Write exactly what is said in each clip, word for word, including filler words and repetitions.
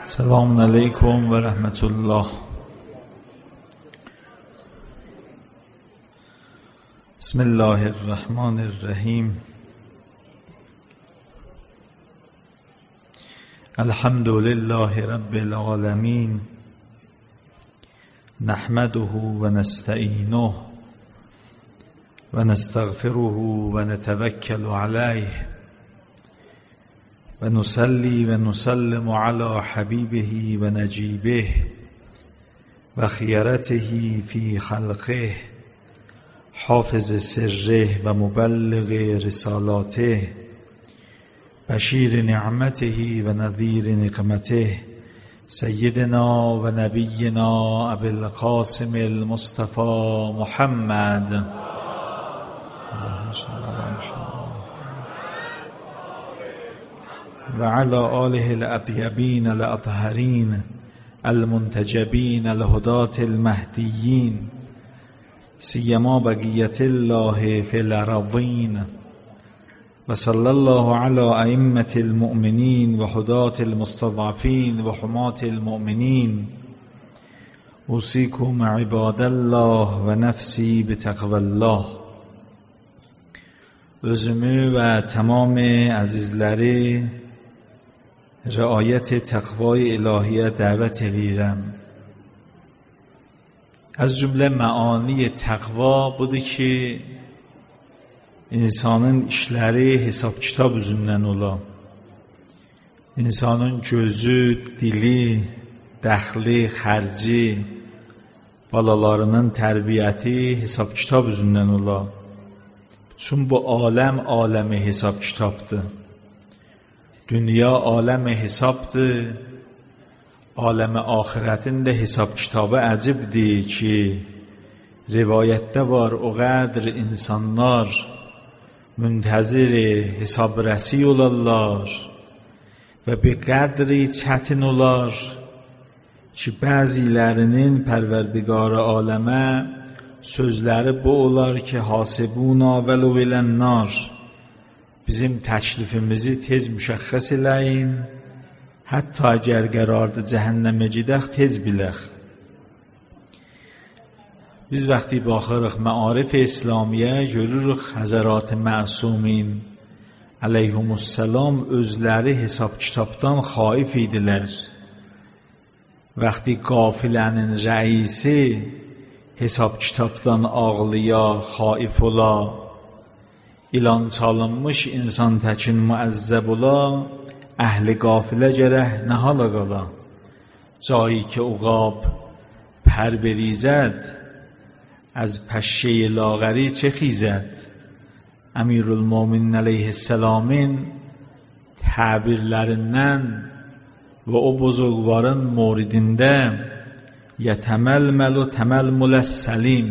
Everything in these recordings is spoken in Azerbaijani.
سلام علیکم و رحمت الله. بسم الله الرحمن الرحیم. الحمد لله رب العالمین، نحمده و نستعینه و نستغفره و نتوکل علیه و نصلی و نسلم علی حبیبه و نجیبه و خیرته فی خلقه، حافظ سره و مبلغ رسالاته، بشیر نعمته و نذیر نقمته، سیدنا و نبینا ابی القاسم المصطفى محمد و علی آله الاطیبین الاطهرین المنتجبین الهداة المهدیین، سیما بقیت الله فی الارضین، و صلی الله علی ائمة المؤمنین و هداة المستضعفین و حماة المؤمنین. اوصیکم عباد الله و نفسی بتقوی الله. özümü ve tamam azizleri رعایت تقوای الهیه دعوت eləyirəm. از cümle معانی تقوا budur ki, insanın işləri hesab kitab üzündən ola. İnsanın gözü, dili, dəxli, xərci, balalarının tərbiyyəti hesab kitab üzündən ola. Çünkü bu aləm aləmi hesab kitabdır. Dünya aləmi hesabdır. Aləmi ahirətin də hesab kitabı əcibdir ki, rivayətdə var o qədr insanlar müntəzir hesabrəsi olarlar və bir qədri çətin olar ki, bəzilərinin pərverdigarı aləmə sözləri bu olar ki, hasibuna vəlu bilənnar, bizim təklifimizi tez müşəxəs eləyin, hətta əgər qərardı cəhənnəmə gedək tez bilək. Biz vəqti baxırıq məarif-i İslamiyyə, görürük Həzərat-ı Məsumin əleyhumussalam özləri hesab kitabdan xaif idilər. Vəqti qafilənin rəisi hesab kitabdan ağlıya, xaif ola, ilan çalınmış insan təkin müəzzəb ola, əhli qafilə gərək nə hala qala. Cایی که عقاب پر بریزد از پشه لاغری چه خیزد. امیرالمومنین علیه السلامın təbirlərindən və o bozorgvarın moridində yətəməlməl-u təməlmüləs-səlim,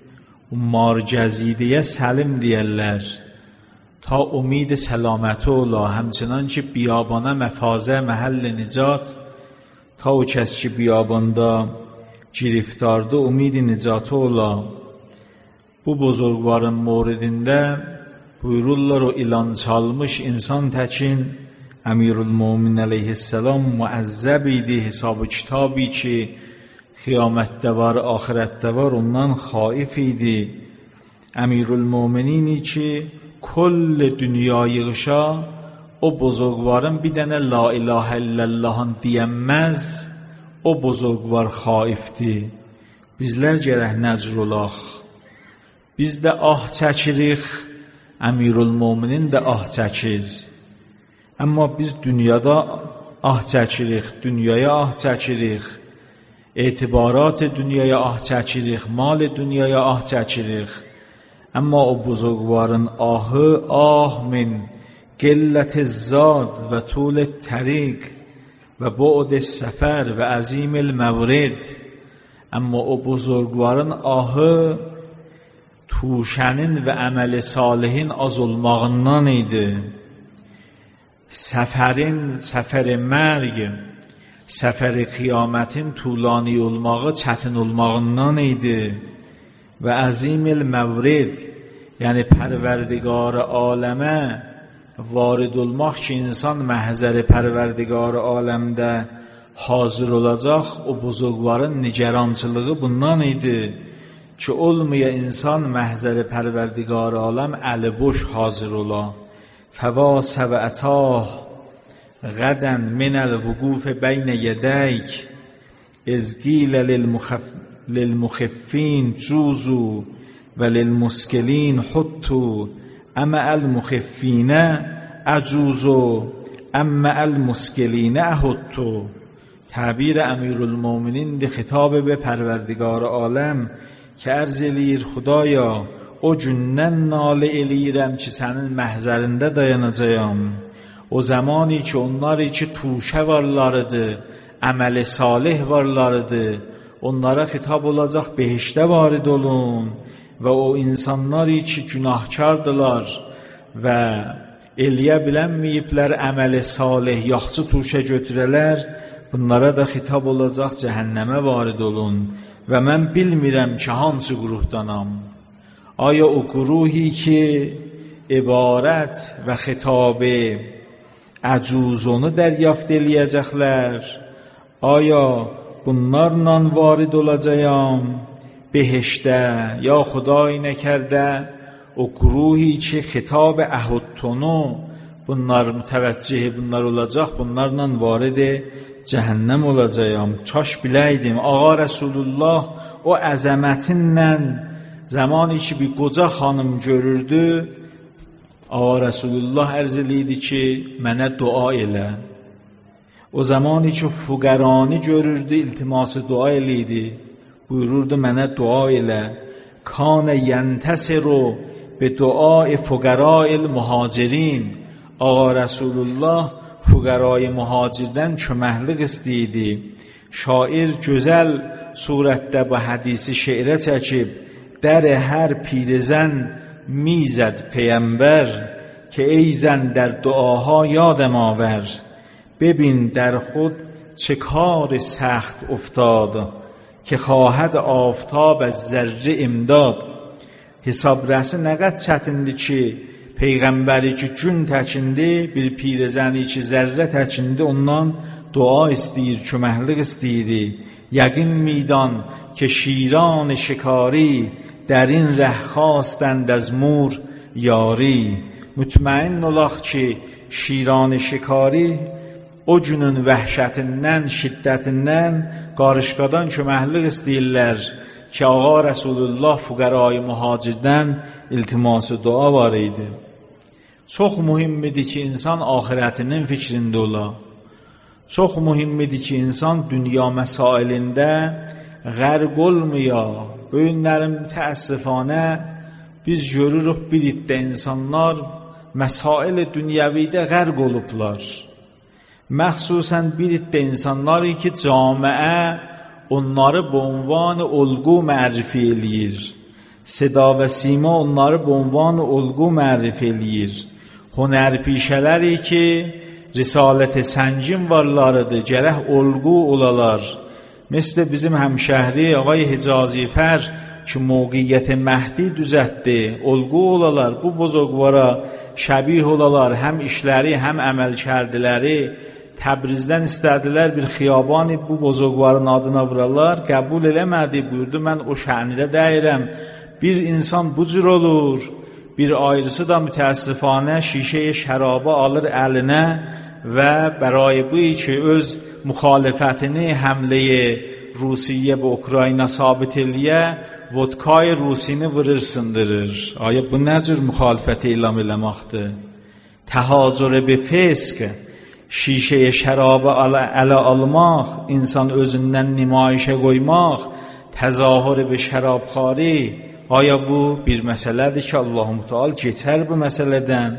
marcəzidəyə səlim deyərlər, ta umid سلامتی ola. همچنان که بیابانه مفازه محل نجات، تا o kəs ki biyabanda giriftardı umid nicatı ola. Bu bozorgvarın moridində buyururlar o ilan çalmış insan təkin Əmirülmömin əleyhissalam müəzzəb idi, hesabı kitabi ki qiyamətdə var, axirətdə var, ondan xaif idi. Əmirülmöminini ki kol dünya yığışa o bozorgvarın bir dənə la ilahə illallahın deyənməz, o bozorgvar xaifdir. Bizlər gərək nəcr olaq. Biz də ah çəkirik, Əmirülmöminin də ah çəkir. Amma biz dünyada ah çəkirik, dünyaya ah çəkirik, etibarat dünyaya ah çəkirik, mal dünyaya ah çəkirik. Amma o buzurgvarın ahı ah min qillət-i zad və tulət təriq və bu'd-i səfər və əzim-il məvrid. Amma o buzurgvarın ahı tuşənin və əməli salihin az olmağından idi. Səfərin, səfəri mərg, səfəri qiyamətin tulani olmağı çətin olmağından idi. Və əzim-il məvrid, yəni pərverdigar-ı aləmə varid olmaq ki, insan məhzəri pərverdigar-ı aləmdə hazır olacaq. O buzurgvarın nigerançılığı bundan idi ki olmaya insan məhzəri pərverdigar aləm əli boş hazır ola. Fəva səvətah غدن من الوقوف بین یدیک اذ قیل للمخفین جوزوا و للمسکلین حطوا اما المخفین اجوزوا اما المسکلین احطوا. تعبیر امیرالمومنین ده خطاب به پروردگار عالم که عرض eləyir خدایا o gündən nalə eləyirəm ki sənin məhzərində dayanacağam. O zamani ki onlar içi tuşə varlarıdı, əməli salih varlarıdı, onlara xitab olacaq behişdə varid olun və o insanlar içi günahkardılar və eləyə bilənməyiblər əməli salih, yaxçı tuşə götürələr, bunlara da xitab olacaq cəhənnəmə varid olun və mən bilmirəm ki hansı qruhdanam. Aya o qruhi ki ibarət və xitabı əcuzunu dəryafت eləyəcəklər, aya bunlarla varid olacağam behişdə, ya Xuday nəkərdə o qruhi ki xitab əhuttunu bunlar mütəvəccih bunlar olacaq, bunlarla varid cəhənnəm olacağam. Kaş biləydim Ağa Rəsulullah o əzəmətinlə zamani ki bir qoca xanım görürdü, Ağa Rəsulullah ərz eləyirdi ki mənə dua elə. O zamani ki fuqarani görürdü, iltiması dua eləyirdi, buyururdu mənə dua elə. Kane yentəsiru be duai fuqara'il muhacirin. Ağa Rəsulullah fuqarayı muhacirdən köməklik istəyirdi. Şair gözəl surətdə bu hədisi şeirə çəkib, در هر پیرزن میزد پیامبر که ای زن در دعاها یادم آور. ببین در خود چه کار سخت افتاد که خواهد آفتاب از ذره امداد. Hesabrəsi nə qədər çətindir ki, peyğəmbəri ki gün təkindi, bir pirəzəni ki zərrə təkindi, ondan dua istəyir, köməklik istəyir. یقین میدان که شیران شکاری در این ره خواستند از مور یاری. مطمئن olaq ki şiran şikari o günün vəhşətindən, şiddətindən qarışqadan köməklik istəyirlər ki Ağa Rəsulullah fuqarayı muhacirdən iltiması dua var idi. Çox mühimdir ki insan axirətinin fikrində ola. Çox mühimdir ki insan dünya məsailində qərq olmaya. Bu günlərin mütəəssifanə biz görürük bir iddə insanlar məsail-i dünyəvidə qərq olublar. Məxsusən bir iddə insanları ki camiə onları bu ünvan olğu mərifə eləyir. Seda və sima onları bu ünvan olğu mərifə eləyir. Hünərpişələri ki risalət-i səncin varlarıdır, gərək olğu olalar. مثل bizim həmşəhri Ağay Hicazi Fər ki mövqiyyət Məhdi düzətdi, olğu olalar, bu buzurgvara şəbih olalar, həm işləri, həm əməlkərdiləri. Təbrizdən istədilər bir xiyabani bu buzurgvarın adına vuralar, qəbul eləmədi, buyurdu mən o şənidə dəyirəm. Bir insan bu cür olur, bir ayrısı da mütəəssifanə şişəyə şərabı alır əlinə və bəray bu ki öz müxalifətini həmləyə Rusiyə və Ukrayna sabit eləyə vodkay Rusini vırır sındırır. Aya bu nə cür müxalifət elam eləməkdir? Təhacürə bi fisq, şişəyə şərabı ələ almaq, insan özündən nümayişə qoymaq, təzahür bi şərabxari. Aya bu bir məsələdir ki Allah-u Teala keçər bu məsələdən.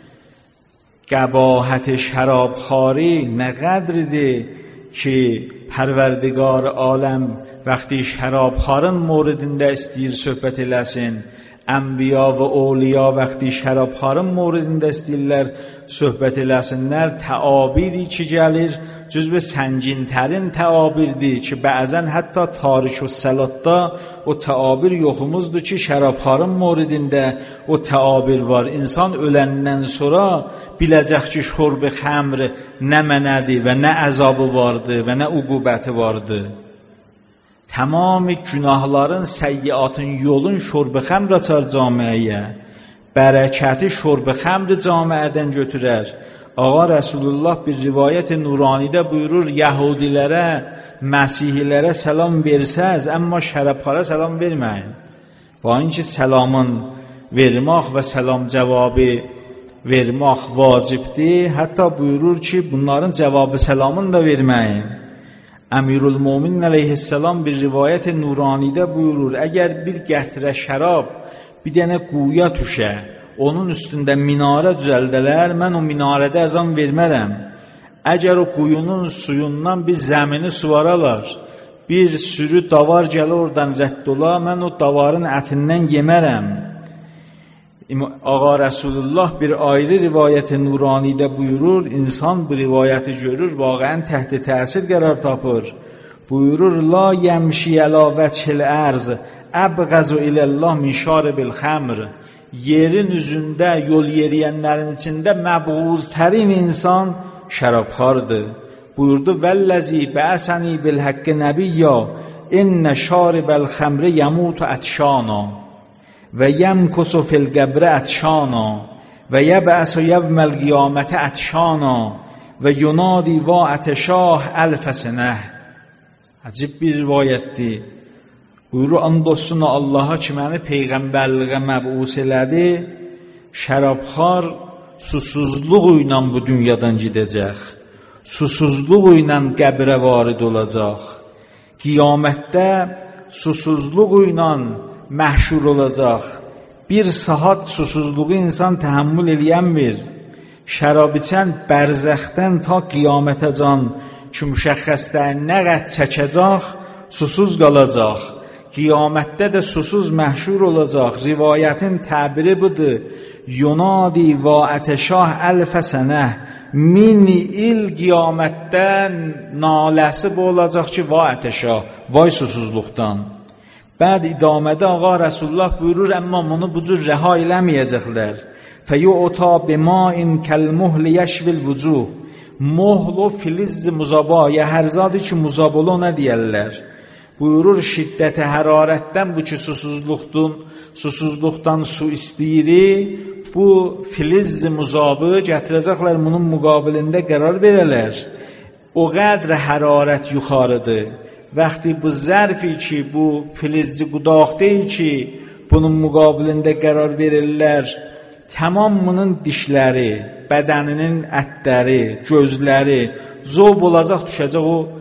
قباحت شرابخواری نه قدریده که پروردگار عالم وقتی شرابخوارın موردində istəyir söhbət eləsin, ənbiya və awliya vəqti şərabxarın mövridində istəyirlər söhbət eləsinlər, təabiri ki gəlir cüzbe sənginterin təabirdir ki, bəzən hətta tarix və səlatda o təabir yoxumuzdur ki, şərabxarın moridində o təabir var. İnsan öləndən sonra biləcək ki, şorb-i xəmr nə mənədir və nə əzabı vardır və nə uqubəti vardır. Tamam günahların, səyyiatın yolun şorb-i xəmr açar camiəyə. Bərəkəti şorb-i xəmr camiədən götürər. Ağa Rəsulullah bir rivayət nuranidə buyurur, Yahudilərə, Məsihilərə salam versəz, amma şərabxara salam verməyin. Və inki salamın vermək və salam cavabı vermək vacibdir. Hətta buyurur ki, bunların cavabı salamını da verməyin. Əmirul-Müminin əleyhissalam bir rivayət nuranidə buyurur, əgər bir qətrə şərab, bir dənə quya düşə, onun üstündə minarə düzəldələr, mən o minarədə əzan vermərəm. Əgər o quyunun suyundan bir zəmini suvaralar, bir sürü davar gələ oradan rədd ola, mən o davarın ətindən yemərəm. Ağa Rəsulullah bir ayrı rivayət nuranidə buyurur, insan bu rivayəti görür, vaqəən təhti təsir qərar tapır. Buyurur, la yəmşi əla vəchil ərz, əbğəzu iləllah min şaribil xəmr. Yerin üzündə yol yeriyənlərin içində məbğuztərin insan şərabxardır. Buyurdu, vəlləzi bəsəni bil haqqi nəbiyya, innə şaribəl xəmri yəmutu ətşana və yəmkusu fil qəbrə ətşana və yəbəsu yevməl qiyamətə ətşana və yunadi va ətşah əlfəsinəh. Əcib bir rivayətdir. Buyurur, and olsun Allaha ki, məni Peyğəmbərliğə məbus elədi, şərabxar susuzluq ilə bu dünyadan gedəcək, susuzluq ilə qəbrə varid olacaq, qiyamətdə susuzluq ilə məhşur olacaq, bir saat susuzluğu insan təhəmmül eləyənmir, şərab içən bərzəxdən ta qiyamətə can ki, müşəxxəsdən nə qəd çəkəcək, susuz qalacaq. Qiyamətdə də susuz məhşur olacaq. Rivayətin təbiri budur. Yunadi va ətəşah əlfəsənəh. Min il qiyamətdən naləsi bu olacaq ki, va ətəşah. Vay susuzluqdan. Bəd idamədə Ağa Rəsulullah buyurur, amma bunu bu cür rəha eləməyəcəklər. Fəyu'ta bimain kəlmuhli yəşvil vücuh. Mohl o filiz muzaba, ya hər zadı ki, muzabolu ona deyərlər. Buyurur, şiddəti hərarətdən bu ki, susuzluqdan, susuzluqdan su istəyiri, bu filiz muzabı gətirəcəklər, bunun müqabilində qərar verələr. O qədr hərarət yuxarıdır. Vəxti bu zərfi ki, bu filizci qudaq deyil ki, bunun müqabilində qərar verirlər, tamamının dişləri, bədəninin ətləri, gözləri zob olacaq, düşəcək o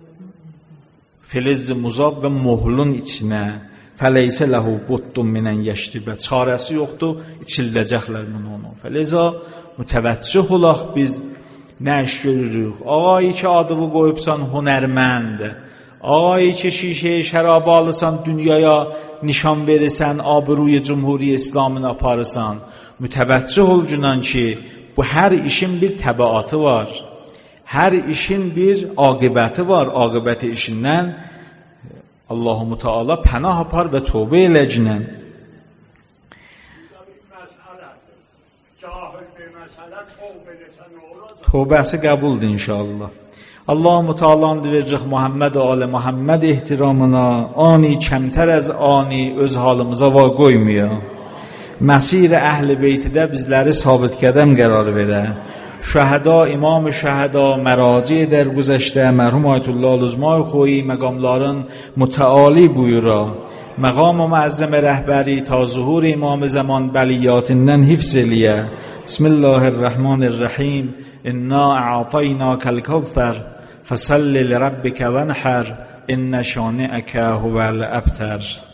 filiz muzab və mohlun içinə. Fəleysə ləhu buddun minən yəşdibə. Çarəsi yoxdur, içildəcəklər bunu onu. Fəleyza mütəvəccüh olaq biz nə iş görürük. Ağayı ki, adını qoyubsan hünərmənd. Ağayı ki, şişəyə şərabı alırsan, dünyaya nişan verirsən, abruy Cumhuri İslamını aparırsan. Mütəvəccüh ol günan ki, bu hər işin bir təbaatı var. Hər işin bir aqibəti var. Aqibəti işindən Allah-u Teala pənah apar və tövbə eləcəklər. Tövbəsi qəbuldur inşallah. Allah-u Teala'nı veririk Muhammed və ali Muhammed ehtiramına, ani kəmtər az ani öz halımıza var qoymaya. Məsir əhl-i beytidə bizləri sabit qədəm qərar verə. Şəhəda, imam şəhəda, məraci der güzəşdə, mərhum Ayətullah Luzmay xoyi məqamların mütəali buyura. Məqam və məəzzəm rəhbəri ta zuhur imam zaman bəliyyatindən hifz eləyə. Bismillahirrahmanirrahim. İnna a'taynakal kavsər, fəsalli li rabbikə vənhər, innə şani'əkə huvəl əbtər.